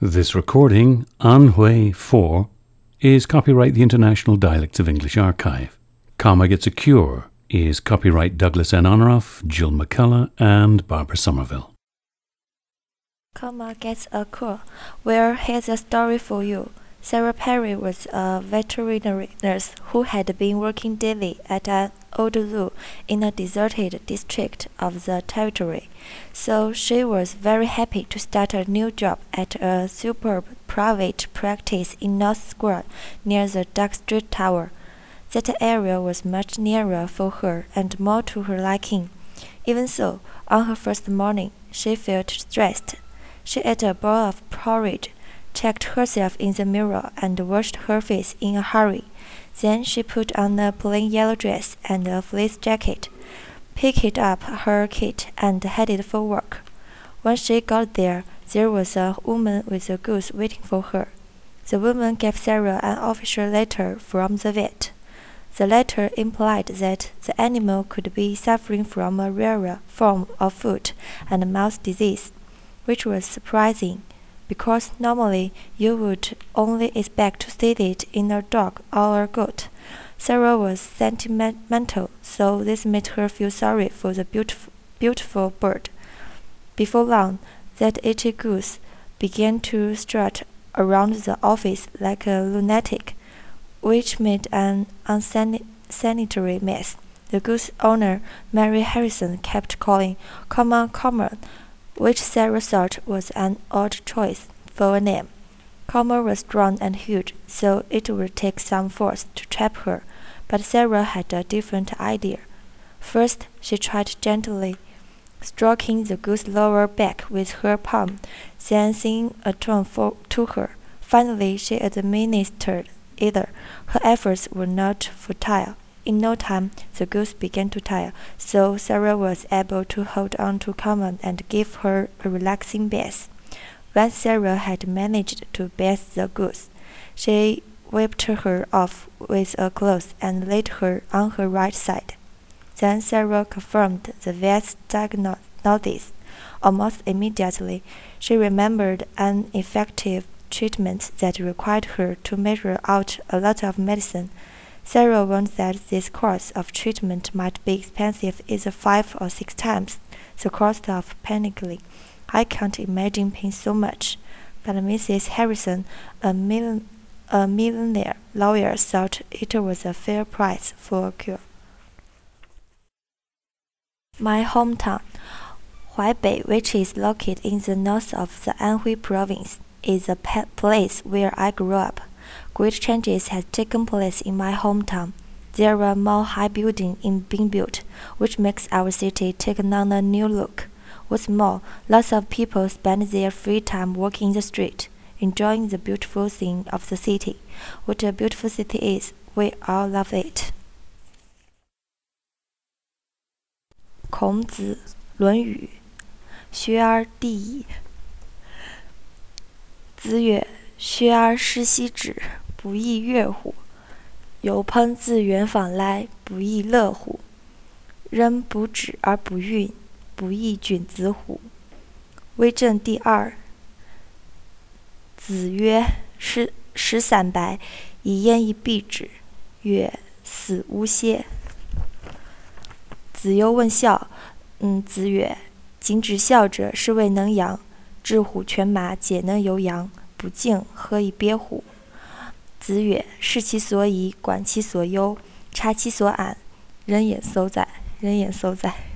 This recording, Anhui 4, is copyright the International Dialects of English Archive. Comma Gets a Cure is copyright Douglas N. Honoraff, Jill McCullough, and Barbara Somerville. Comma Gets a Cure. Well, here's a story for you. Sarah Perry was a veterinary nurse who had been working daily at an old zoo in a deserted district of the territory. So she was very happy to start a new job at a superb private practice in North Square near the Duck Street Tower. That area was much nearer for her and more to her liking. Even so, on her first morning, she felt stressed. She ate a bowl of porridge, checked herself in the mirror, and washed her face in a hurry. Then she put on a plain yellow dress and a fleece jacket, picked up her kit, and headed for work. When she got there, there was a woman with a goose waiting for her. The woman gave Sarah an official letter from the vet. The letter implied that the animal could be suffering from a rarer form of foot and mouth disease, which was surprising, because normally you would only expect to see it in a dog or a goat. Sarah was sentimental, so this made her feel sorry for the beautiful bird. Before long, that itchy goose began to strut around the office like a lunatic, which made an unsanitary mess. The goose owner, Mary Harrison, kept calling, "Come on, Comer," which Sarah thought was an odd choice for a name. Comer was strong and huge, so it would take some force to trap her, but Sarah had a different idea. First, she tried gently stroking the goose's lower back with her palm, then singing a tune to her. Finally, she administered either. Her efforts were not futile. In no time, the goose began to tire, so Sarah was able to hold on to Comer and give her a relaxing bath. When Sarah had managed to bathe the goose, she wiped her off with a cloth and laid her on her right side. Then Sarah confirmed the vet's diagnosis. Almost immediately, she remembered an effective treatment that required her to measure out a lot of medicine. Sarah warned that this course of treatment might be expensive either 5 or 6 times the cost of penicillin. I can't imagine paying so much, but Mrs. Harrison, a millionaire lawyer, thought it was a fair price for a cure. My hometown, Huaibei, which is located in the north of the Anhui province, is the place where I grew up. Great changes have taken place in my hometown. There are more high buildings being built, which makes our city take on a new look. What's more, lots of people spend their free time walking the street, enjoying the beautiful thing of the city. What a beautiful city is, we all love it. 孔子，论语，学而第一。子曰：“学而时习之，不亦说乎？有朋自远方来，不亦乐乎？人不知而不愠，不亦君子乎？”为政第二。子曰：“十三百，以言以蔽之。”曰：“死无歇。”子游问孝。子曰：“今之孝者，是谓能养。鹬虎犬马，皆能有养，不敬，何以别乎？”子曰：“视其所以，观其所由，察其所安，人也廋哉！人也廋哉！”